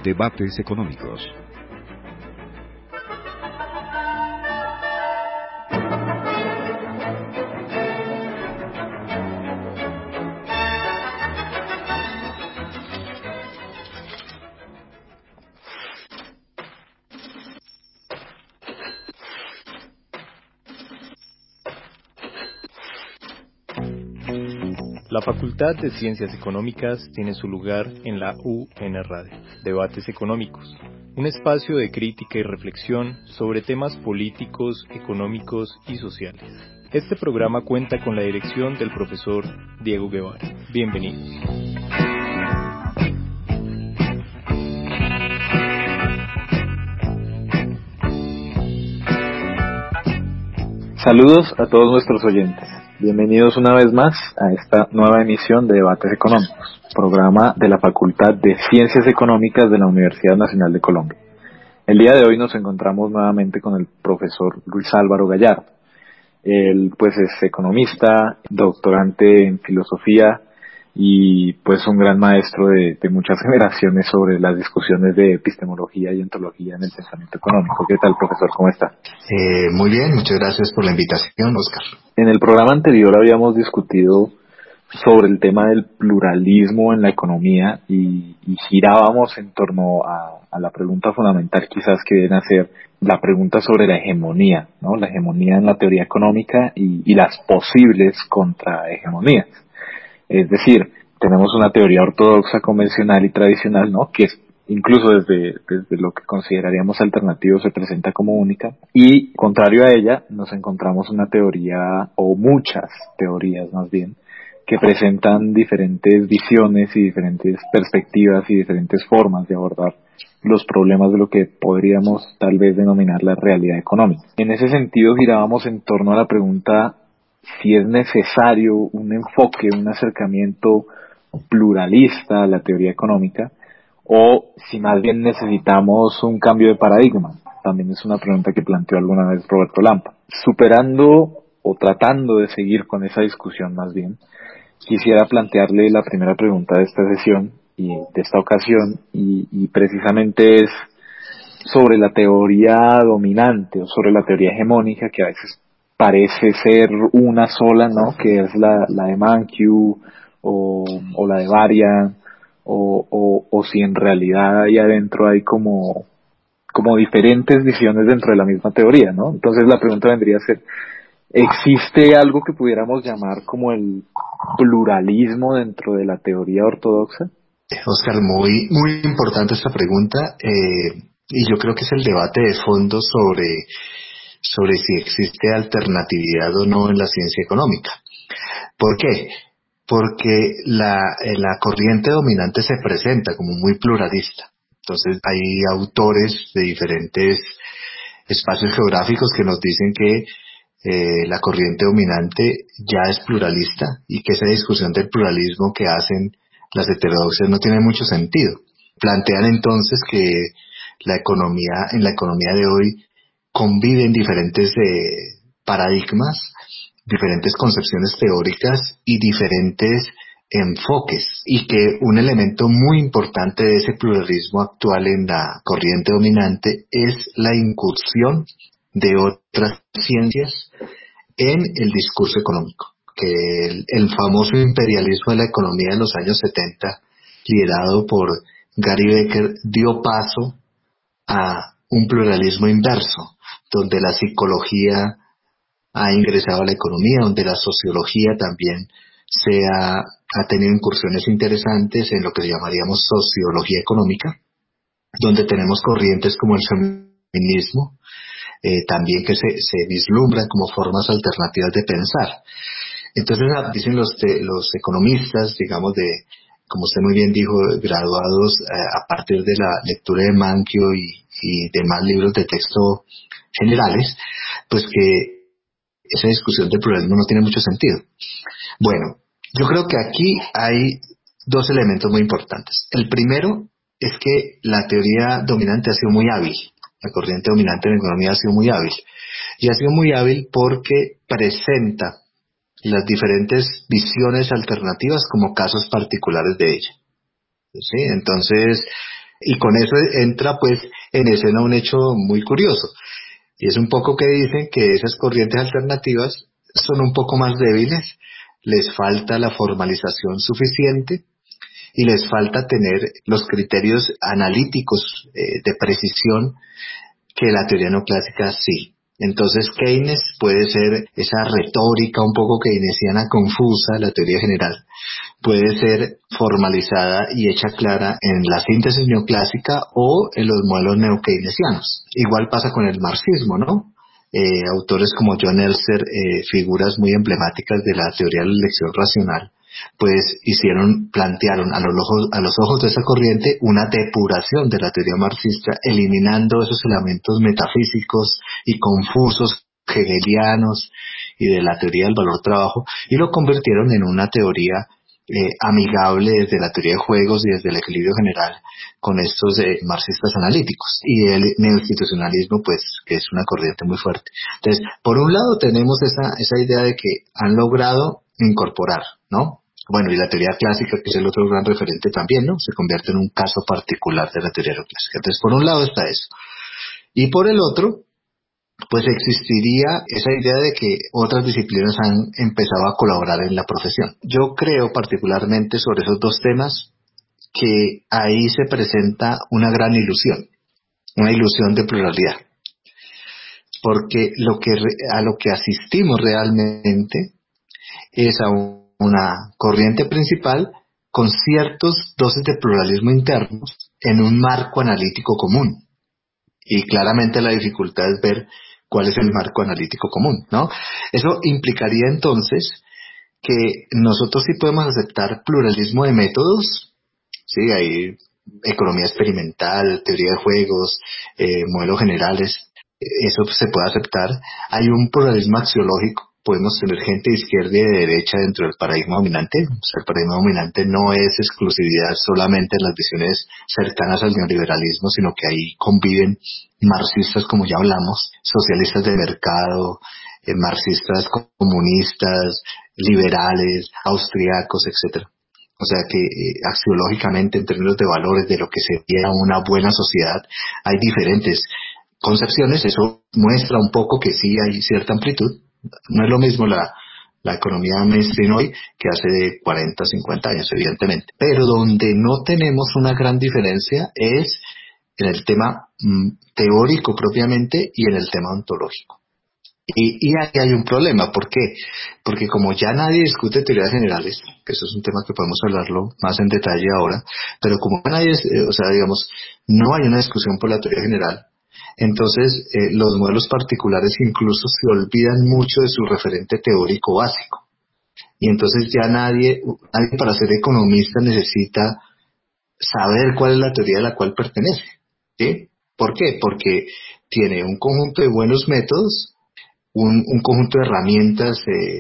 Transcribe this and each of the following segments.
Debates económicos. La Facultad de Ciencias Económicas tiene su lugar en la UN Radio, Debates Económicos, un espacio de crítica y reflexión sobre temas políticos, económicos y sociales. Este programa cuenta con la dirección del profesor Diego Guevara. Bienvenidos. Saludos a todos nuestros oyentes. Bienvenidos una vez más a esta nueva emisión de Debates Económicos, programa de la Facultad de Ciencias Económicas de la Universidad Nacional de Colombia. El día de hoy nos encontramos nuevamente con el profesor Luis Álvaro Gallardo. Él pues es economista, doctorante en filosofía y pues un gran maestro de muchas generaciones sobre las discusiones de epistemología y ontología en el pensamiento económico. ¿Qué tal, profesor? ¿Cómo está? Muy bien, muchas gracias por la invitación, Oscar. En el programa anterior habíamos discutido sobre el tema del pluralismo en la economía y girábamos en torno a la pregunta fundamental quizás que viene a ser la pregunta sobre la hegemonía, ¿no? La hegemonía en la teoría económica y las posibles contrahegemonías. Es decir, tenemos una teoría ortodoxa, convencional y tradicional, ¿no? Que es, incluso desde lo que consideraríamos alternativo se presenta como única, y contrario a ella nos encontramos una teoría, o muchas teorías más bien, que presentan diferentes visiones y diferentes perspectivas y diferentes formas de abordar los problemas de lo que podríamos tal vez denominar la realidad económica. En ese sentido girábamos en torno a la pregunta si es necesario un enfoque, un acercamiento pluralista a la teoría económica, o si más bien necesitamos un cambio de paradigma. También es una pregunta que planteó alguna vez Roberto Lampa. Superando o tratando de seguir con esa discusión más bien, quisiera plantearle la primera pregunta de esta sesión y de esta ocasión, y precisamente es sobre la teoría dominante o sobre la teoría hegemónica, que a veces parece ser una sola, ¿no? Que es la de Mankiw o la de Varian, o si en realidad ahí adentro hay como diferentes visiones dentro de la misma teoría, ¿no? Entonces la pregunta vendría a ser, ¿existe algo que pudiéramos llamar como el pluralismo dentro de la teoría ortodoxa? Oscar, muy importante esta pregunta, y yo creo que es el debate de fondo sobre si existe alternatividad o no en la ciencia económica. ¿Por qué? Porque la corriente dominante se presenta como muy pluralista. Entonces hay autores de diferentes espacios geográficos que nos dicen que la corriente dominante ya es pluralista y que esa discusión del pluralismo que hacen las heterodoxias no tiene mucho sentido. Plantean entonces que en la economía de hoy conviven diferentes paradigmas, diferentes concepciones teóricas y diferentes enfoques, y que un elemento muy importante de ese pluralismo actual en la corriente dominante es la incursión de otras ciencias en el discurso económico, que el famoso imperialismo de la economía de los años 70, liderado por Gary Becker, dio paso a un pluralismo inverso, donde la psicología ha ingresado a la economía, donde la sociología también ha tenido incursiones interesantes en lo que llamaríamos sociología económica, donde tenemos corrientes como el feminismo, también que se vislumbran como formas alternativas de pensar. Entonces dicen los economistas, digamos, como usted muy bien dijo, graduados a partir de la lectura de Mankiw y demás libros de texto generales, pues que esa discusión del pluralismo no tiene mucho sentido. Bueno, yo creo que aquí hay dos elementos muy importantes. El primero es que la teoría dominante ha sido muy hábil. La corriente dominante en la economía ha sido muy hábil. Y ha sido muy hábil porque presenta las diferentes visiones alternativas como casos particulares de ella. ¿Sí? Entonces, Y con eso entra pues en escena un hecho muy curioso. Y es un poco que dicen que esas corrientes alternativas son un poco más débiles, les falta la formalización suficiente y les falta tener los criterios analíticos de precisión que la teoría neoclásica sí. Entonces Keynes puede ser esa retórica un poco keynesiana confusa, la teoría general, puede ser formalizada y hecha clara en la síntesis neoclásica o en los modelos neokeynesianos. Igual pasa con el marxismo, ¿no? Autores como John Elster, figuras muy emblemáticas de la teoría de la elección racional, pues plantearon a los ojos de esa corriente una depuración de la teoría marxista, eliminando esos elementos metafísicos y confusos hegelianos y de la teoría del valor-trabajo, y lo convirtieron en una teoría amigable desde la teoría de juegos y desde el equilibrio general con estos marxistas analíticos y el neoinstitucionalismo, pues que es una corriente muy fuerte. Entonces, por un lado tenemos esa idea de que han logrado incorporar, ¿no? Bueno, y la teoría clásica, que es el otro gran referente también, ¿no? Se convierte en un caso particular de la teoría clásica. Entonces, por un lado está eso. Y por el otro, pues existiría esa idea de que otras disciplinas han empezado a colaborar en la profesión. Yo creo particularmente sobre esos dos temas que ahí se presenta una gran ilusión, una ilusión de pluralidad, porque a lo que asistimos realmente es a una corriente principal con ciertos dosis de pluralismo internos en un marco analítico común. Y claramente la dificultad es ver cuál es el marco analítico común, ¿no? Eso implicaría entonces que nosotros sí podemos aceptar pluralismo de métodos, sí, hay economía experimental, teoría de juegos, modelos generales, eso se puede aceptar. Hay un pluralismo axiológico, podemos tener gente de izquierda y de derecha dentro del paradigma dominante. O sea, el paradigma dominante no es exclusividad solamente en las visiones cercanas al neoliberalismo, sino que ahí conviven marxistas, como ya hablamos, socialistas de mercado, marxistas comunistas, liberales, austriacos, etcétera. O sea que axiológicamente, en términos de valores, de lo que sería una buena sociedad, hay diferentes concepciones. Eso muestra un poco que sí hay cierta amplitud. No es lo mismo la economía mainstream hoy que hace 40, 50 años, evidentemente. Pero donde no tenemos una gran diferencia es en el tema teórico propiamente y en el tema ontológico. Y ahí hay un problema. ¿Por qué? Porque como ya nadie discute teorías generales, que eso es un tema que podemos hablarlo más en detalle ahora, pero como nadie, o sea, digamos, no hay una discusión por la teoría general, entonces los modelos particulares incluso se olvidan mucho de su referente teórico básico. Y entonces ya nadie para ser economista necesita saber cuál es la teoría a la cual pertenece, ¿sí? ¿Por qué? Porque tiene un conjunto de buenos métodos, un conjunto de herramientas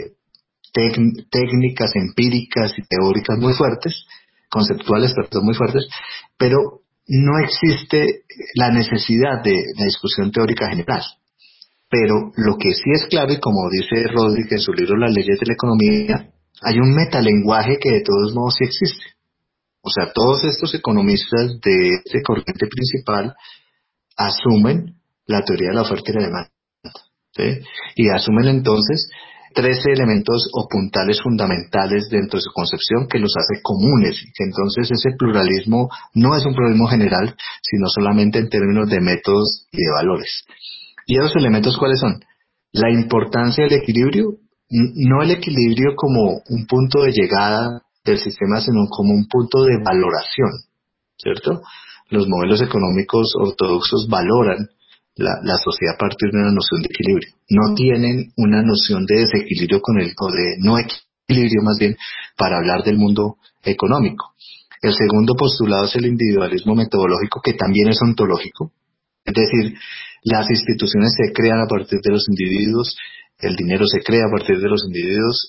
técnicas, empíricas y teóricas muy fuertes, conceptuales, perdón, muy fuertes, pero no existe la necesidad de la discusión teórica general. Pero lo que sí es claro, y como dice Rodríguez en su libro Las leyes de la economía, hay un metalenguaje que de todos modos sí existe. O sea, todos estos economistas de corriente principal asumen la teoría de la oferta y la demanda, ¿sí? Y asumen entonces 13 elementos o puntales fundamentales dentro de su concepción que los hace comunes, y que entonces ese pluralismo no es un pluralismo general, sino solamente en términos de métodos y de valores. ¿Y esos elementos cuáles son? La importancia del equilibrio, no el equilibrio como un punto de llegada del sistema, sino como un punto de valoración, ¿cierto? Los modelos económicos ortodoxos valoran la sociedad a partir de una noción de equilibrio. No tienen una noción de desequilibrio o de no equilibrio más bien para hablar del mundo económico. El segundo postulado es el individualismo metodológico, que también es ontológico. Es decir, las instituciones se crean a partir de los individuos, el dinero se crea a partir de los individuos,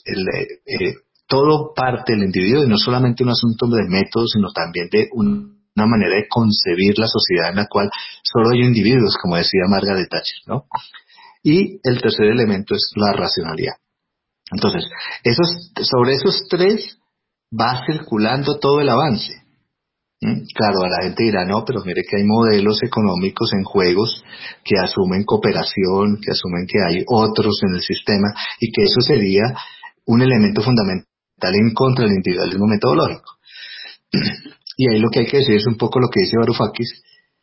todo parte del individuo, y no solamente un asunto de método, sino también de una manera de concebir la sociedad en la cual solo hay individuos, como decía Margaret Thatcher, ¿no? Y el tercer elemento es la racionalidad. Entonces, sobre esos tres va circulando todo el avance. Claro, a la gente dirá, no, pero mire que hay modelos económicos en juegos que asumen cooperación, que asumen que hay otros en el sistema y que eso sería un elemento fundamental en contra del individualismo metodológico. Y ahí lo que hay que decir es un poco lo que dice Varoufakis: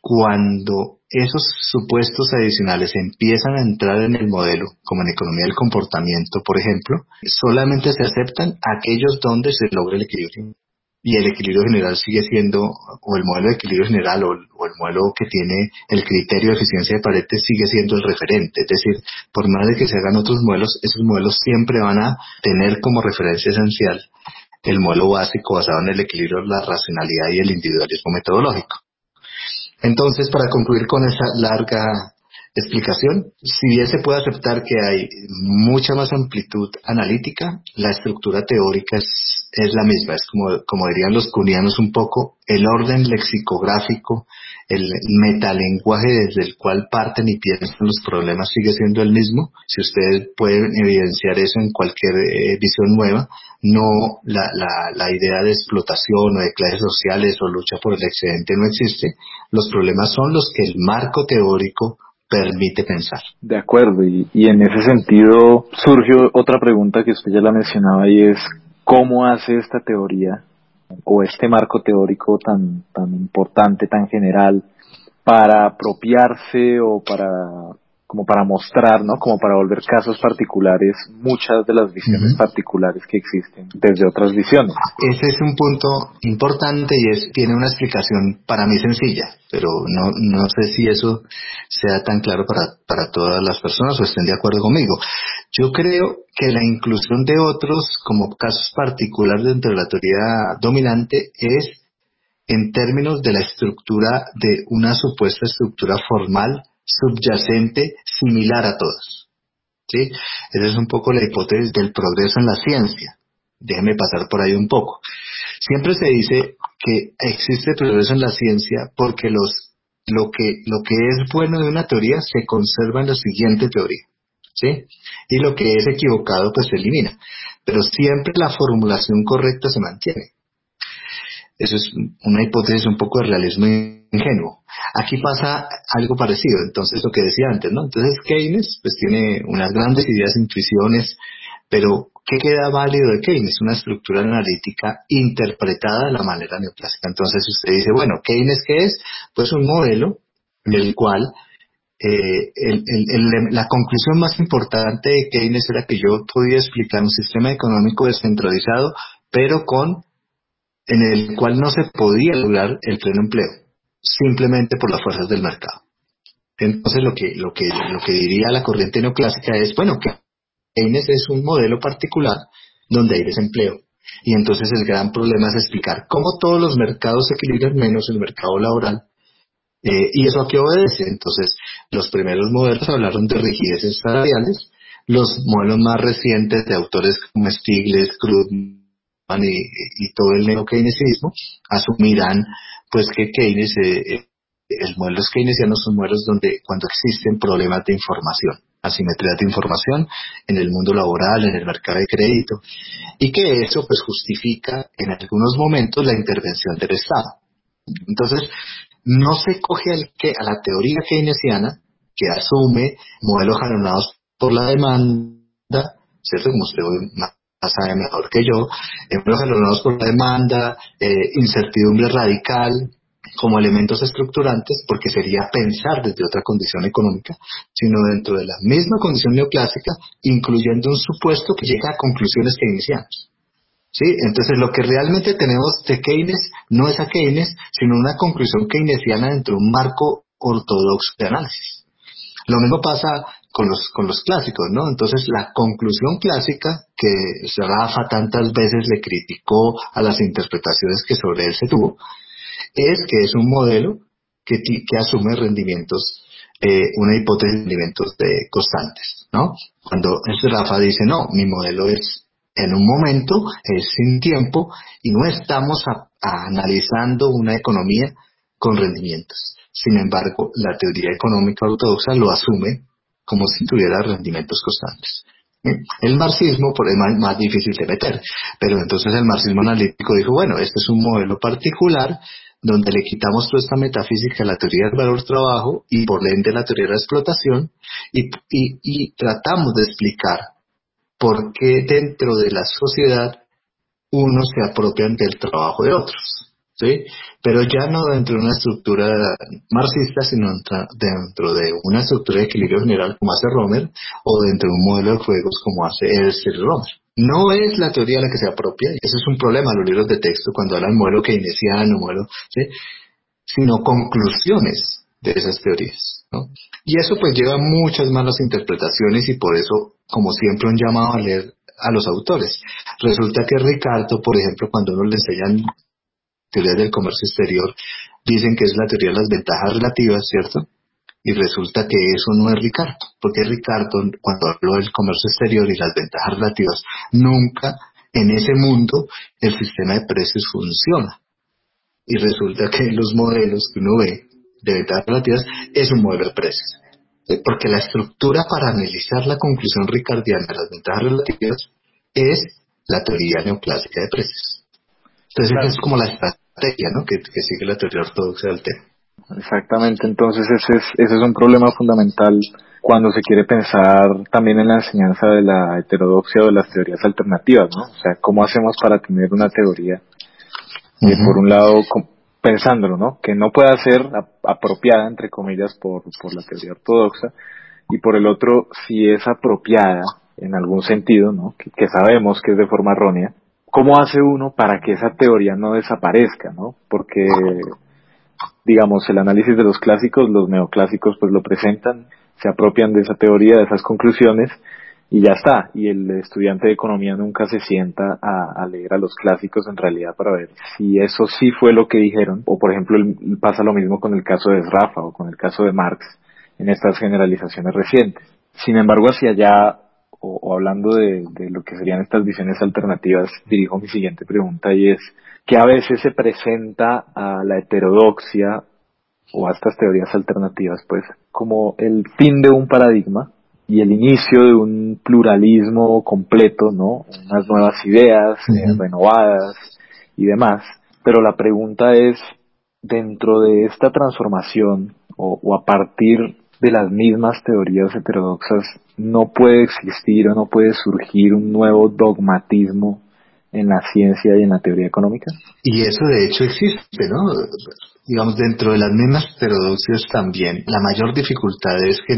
cuando esos supuestos adicionales empiezan a entrar en el modelo, como en economía del comportamiento, por ejemplo, solamente se aceptan aquellos donde se logra el equilibrio. Y el equilibrio general sigue siendo, o el modelo de equilibrio general, o el modelo que tiene el criterio de eficiencia de Pareto sigue siendo el referente. Es decir, por más de que se hagan otros modelos, esos modelos siempre van a tener como referencia esencial el modelo básico basado en el equilibrio, la racionalidad y el individualismo metodológico. Entonces, para concluir con esa larga explicación, si bien se puede aceptar que hay mucha más amplitud analítica, la estructura teórica es la misma. Es como dirían los kuhnianos un poco, el orden lexicográfico, el metalenguaje desde el cual parten y piensan los problemas sigue siendo el mismo. Si ustedes pueden evidenciar eso en cualquier visión nueva, no la idea de explotación o de clases sociales o lucha por el excedente no existe. Los problemas son los que el marco teórico permite pensar. De acuerdo, y en ese sentido surgió otra pregunta que usted ya la mencionaba, y es ¿cómo hace esta teoría o este marco teórico tan importante, tan general, para apropiarse o como para mostrar, ¿no? Como para volver casos particulares muchas de las visiones particulares que existen desde otras visiones? Ese es un punto importante y tiene una explicación para mí sencilla, pero no sé si eso sea tan claro para todas las personas o estén de acuerdo conmigo. Yo creo que la inclusión de otros como casos particulares dentro de la teoría dominante es en términos de la estructura, de una supuesta estructura formal subyacente similar a todas. ¿Sí? Esa es un poco la hipótesis del progreso en la ciencia. Déjeme pasar por ahí un poco. Siempre se dice que existe progreso en la ciencia porque lo que es bueno de una teoría se conserva en la siguiente teoría, ¿sí? Y lo que es equivocado pues se elimina. Pero siempre la formulación correcta se mantiene. Eso es una hipótesis un poco de realismo ingenuo. Aquí pasa algo parecido, entonces lo que decía antes, ¿no? Entonces Keynes pues tiene unas grandes ideas, intuiciones, pero ¿qué queda válido de Keynes? Una estructura analítica interpretada de la manera neoclásica. Entonces usted dice, bueno, ¿Keynes qué es? Pues un modelo en el cual la conclusión más importante de Keynes era que yo podía explicar un sistema económico descentralizado, pero en el cual no se podía lograr el pleno empleo, simplemente por las fuerzas del mercado. Entonces lo que diría la corriente neoclásica es, bueno, que Keynes es un modelo particular donde hay desempleo. Y entonces el gran problema es explicar cómo todos los mercados se equilibran menos el mercado laboral. ¿Y eso a qué obedece? Entonces, los primeros modelos hablaron de rigideces salariales. Los modelos más recientes de autores como Stiglitz, Krugman y todo el neo-keynesianismo asumirán pues que Keynes, el modelos keynesianos son modelos donde cuando existen problemas de información, asimetrías de información en el mundo laboral, en el mercado de crédito, y que eso pues justifica en algunos momentos la intervención del Estado. Entonces, no se coge a la teoría keynesiana que asume modelos jalоnados por la demanda, ¿cierto? Como usted sabe mejor que yo, modelos jalоnados por la demanda, incertidumbre radical, como elementos estructurantes, porque sería pensar desde otra condición económica, sino dentro de la misma condición neoclásica, incluyendo un supuesto que llega a conclusiones keynesianas. ¿Sí? Entonces lo que realmente tenemos de Keynes no es a Keynes, sino una conclusión keynesiana dentro de un marco ortodoxo de análisis. Lo mismo pasa con los clásicos, ¿no? Entonces la conclusión clásica que Rafa tantas veces le criticó a las interpretaciones que sobre él se tuvo, es que es un modelo que asume rendimientos, una hipótesis de rendimientos constantes, ¿no? Cuando Rafa dice, no, mi modelo es en un momento, es sin tiempo, y no estamos analizando una economía con rendimientos. Sin embargo, la teoría económica ortodoxa lo asume como si tuviera rendimientos constantes. El marxismo por es más difícil de meter, pero entonces el marxismo analítico dijo, bueno, este es un modelo particular donde le quitamos toda esta metafísica a la teoría del valor trabajo y por ende la teoría de la explotación y tratamos de explicar por qué dentro de la sociedad unos se apropian del trabajo de otros, ¿sí? Pero ya no dentro de una estructura marxista, sino dentro de una estructura de equilibrio general como hace Romer, o dentro de un modelo de juegos como hace Elster y Romer. No es la teoría la que se apropia, y eso es un problema en los libros de texto cuando hablan modelo keynesiano, ¿sí? Sino conclusiones de esas teorías, ¿no? Y eso pues lleva a muchas malas interpretaciones y por eso, como siempre, un llamado a leer a los autores. Resulta que Ricardo, por ejemplo, cuando uno le enseñan teorías del comercio exterior, dicen que es la teoría de las ventajas relativas, ¿cierto? Y resulta que eso no es Ricardo, porque Ricardo, cuando habló del comercio exterior y las ventajas relativas, nunca en ese mundo el sistema de precios funciona. Y resulta que los modelos que uno ve de ventajas relativas es un modelo de precios. Porque la estructura para analizar la conclusión ricardiana de las ventajas relativas es la teoría neoclásica de precios. Entonces esa es como la estrategia, ¿no?, que sigue la teoría ortodoxa del tema. Exactamente, entonces ese es un problema fundamental cuando se quiere pensar también en la enseñanza de la heterodoxia o de las teorías alternativas, ¿no? O sea, ¿cómo hacemos para tener una teoría que por un lado, pensándolo, ¿no?, que no pueda ser apropiada, entre comillas, por la teoría ortodoxa, y por el otro, si es apropiada en algún sentido, ¿no?, que sabemos que es de forma errónea, ¿cómo hace uno para que esa teoría no desaparezca, ¿no? Porque, digamos, el análisis de los clásicos, los neoclásicos pues lo presentan, se apropian de esa teoría, de esas conclusiones, y ya está. Y el estudiante de economía nunca se sienta a leer a los clásicos en realidad para ver si eso sí fue lo que dijeron. O por ejemplo, pasa lo mismo con el caso de Sraffa o con el caso de Marx en estas generalizaciones recientes. Sin embargo, hacia allá, o hablando de lo que serían estas visiones alternativas, dirijo mi siguiente pregunta y es que a veces se presenta a la heterodoxia o a estas teorías alternativas pues como el fin de un paradigma y el inicio de un pluralismo completo, ¿no? Unas nuevas ideas renovadas y demás. Pero la pregunta es, dentro de esta transformación o a partir de las mismas teorías heterodoxas, ¿no puede existir o no puede surgir un nuevo dogmatismo en la ciencia y en la teoría económica? Y eso de hecho existe, ¿no? Digamos, dentro de las mismas heterodoxias también, la mayor dificultad es que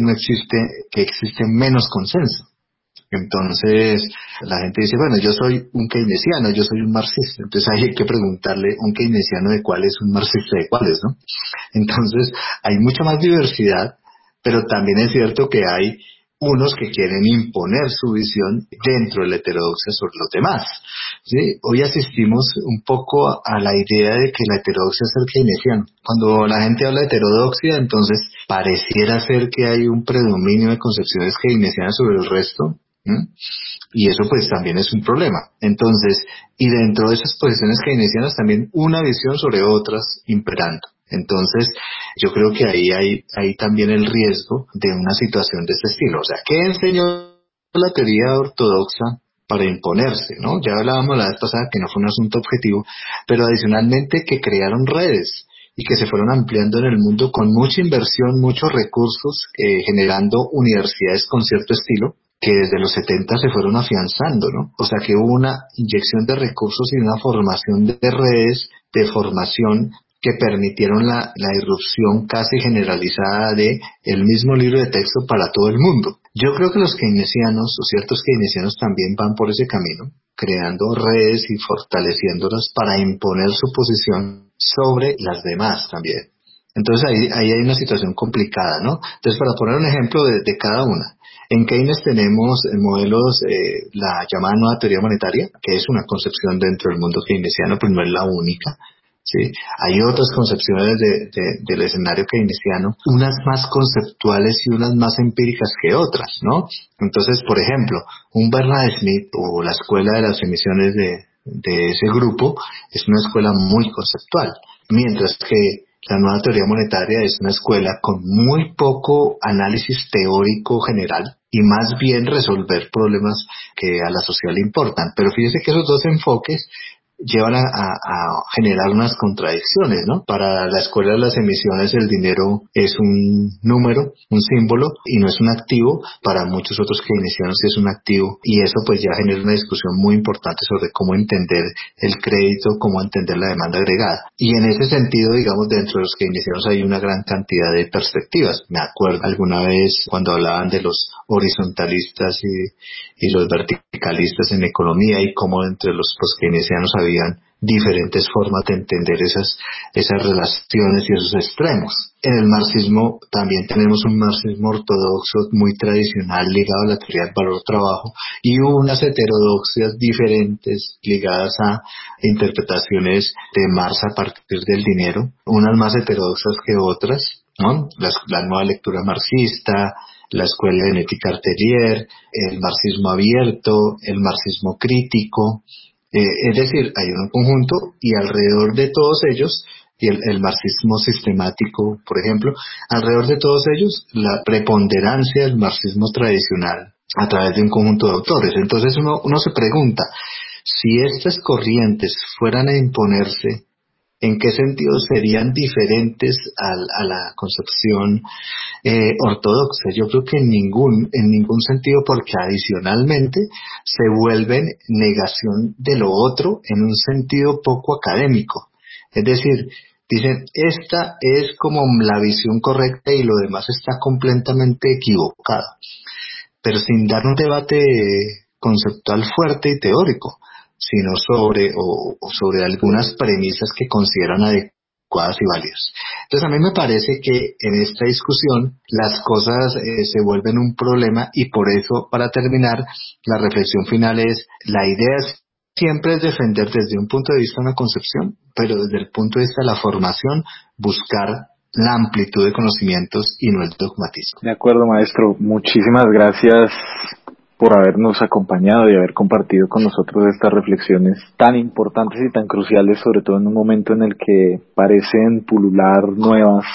existe menos consenso. Entonces, la gente dice, bueno, yo soy un keynesiano, yo soy un marxista. Entonces hay que preguntarle un keynesiano de cuál es un marxista de cuáles, ¿no? Entonces, hay mucha más diversidad, pero también es cierto que hay unos que quieren imponer su visión dentro de la heterodoxia sobre los demás, ¿sí? Hoy asistimos un poco a la idea de que la heterodoxia es el keynesiano. Cuando la gente habla de heterodoxia, entonces pareciera ser que hay un predominio de concepciones keynesianas sobre el resto, ¿sí? Y eso pues también es un problema. Entonces, y dentro de esas posiciones keynesianas también una visión sobre otras imperando. Entonces, yo creo que ahí hay también el riesgo de una situación de este estilo. O sea, ¿qué enseñó la teoría ortodoxa para imponerse, ¿no? Ya hablábamos la vez pasada que no fue un asunto objetivo, pero adicionalmente que crearon redes y que se fueron ampliando en el mundo con mucha inversión, muchos recursos, generando universidades con cierto estilo, que desde los 70 se fueron afianzando, ¿no? O sea que hubo una inyección de recursos y una formación de redes de formación que permitieron la irrupción casi generalizada de el mismo libro de texto para todo el mundo. Yo creo que los keynesianos, o ciertos keynesianos también van por ese camino, creando redes y fortaleciéndolas para imponer su posición sobre las demás también. Entonces ahí hay una situación complicada, ¿no? Entonces, para poner un ejemplo de cada una. En Keynes tenemos modelos, la llamada nueva teoría monetaria, que es una concepción dentro del mundo keynesiano, pues no es la única. Sí, hay otras concepciones del escenario keynesiano, unas más conceptuales y unas más empíricas que otras, ¿no? Entonces, por ejemplo, un Bernard Smith o la escuela de las emisiones de ese grupo es una escuela muy conceptual, mientras que la nueva teoría monetaria es una escuela con muy poco análisis teórico general y más bien resolver problemas que a la sociedad le importan. Pero fíjese que esos dos enfoques llevan a generar unas contradicciones, ¿no? Para la escuela de las emisiones el dinero es un número, un símbolo, y no es un activo. Para muchos otros keynesianos sí es un activo, y eso pues ya genera una discusión muy importante sobre cómo entender el crédito, cómo entender la demanda agregada. Y en ese sentido, digamos, dentro de los keynesianos hay una gran cantidad de perspectivas. Me acuerdo alguna vez cuando hablaban de los horizontalistas y los verticalistas en economía, y cómo entre los keynesianos habían diferentes formas de entender esas relaciones y esos extremos. En el marxismo también tenemos un marxismo ortodoxo muy tradicional ligado a la teoría del valor-trabajo, y unas heterodoxias diferentes ligadas a interpretaciones de Marx a partir del dinero, unas más heterodoxas que otras, ¿no? La nueva lectura marxista, la escuela de Netty-Cartelier, el marxismo abierto, el marxismo crítico. Es decir, hay un conjunto, y alrededor de todos ellos, y el marxismo sistemático, por ejemplo, alrededor de todos ellos, la preponderancia del marxismo tradicional a través de un conjunto de autores. Entonces uno se pregunta, si estas corrientes fueran a imponerse, ¿en qué sentido serían diferentes a la concepción ortodoxa? Yo creo que en ningún sentido, porque adicionalmente se vuelven negación de lo otro en un sentido poco académico. Es decir, dicen, esta es como la visión correcta y lo demás está completamente equivocado, pero sin dar un debate conceptual fuerte y teórico, sino sobre algunas premisas que consideran adecuadas y válidas. Entonces a mí me parece que en esta discusión las cosas se vuelven un problema, y por eso, para terminar, la reflexión final es, la idea siempre es defender desde un punto de vista una concepción, pero desde el punto de vista de la formación, buscar la amplitud de conocimientos y no el dogmatismo. De acuerdo, maestro. Muchísimas gracias por habernos acompañado y haber compartido con nosotros estas reflexiones tan importantes y tan cruciales, sobre todo en un momento en el que parecen pulular nuevas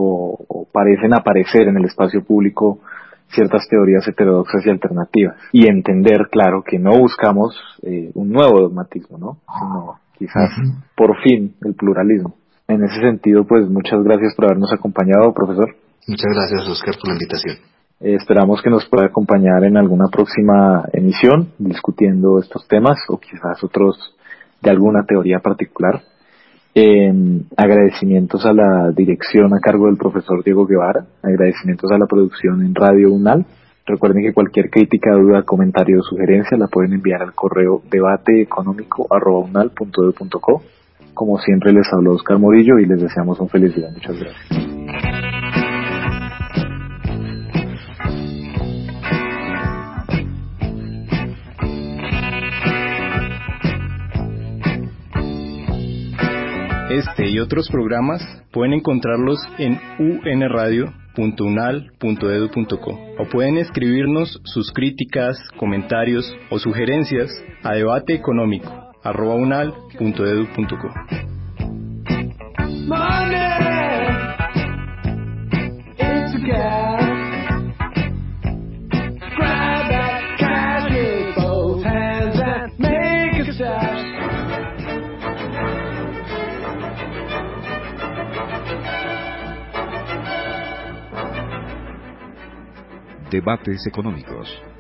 o parecen aparecer en el espacio público ciertas teorías heterodoxas y alternativas. Y entender, claro, que no buscamos un nuevo dogmatismo, ¿no? Sino quizás, por fin, el pluralismo. En ese sentido, pues muchas gracias por habernos acompañado, profesor. Muchas gracias, Oscar, por la invitación. Esperamos que nos pueda acompañar en alguna próxima emisión discutiendo estos temas, o quizás otros de alguna teoría particular. Agradecimientos a la dirección a cargo del profesor Diego Guevara, agradecimientos a la producción en Radio UNAL. Recuerden que cualquier crítica, duda, comentario o sugerencia la pueden enviar al correo debateeconómico@unal.edu.co. Como siempre, les habló Oscar Morillo y les deseamos un feliz día. Muchas gracias. Este y otros programas pueden encontrarlos en unradio.unal.edu.co, o pueden escribirnos sus críticas, comentarios o sugerencias a debateeconómico@unal.edu.co. Debates económicos.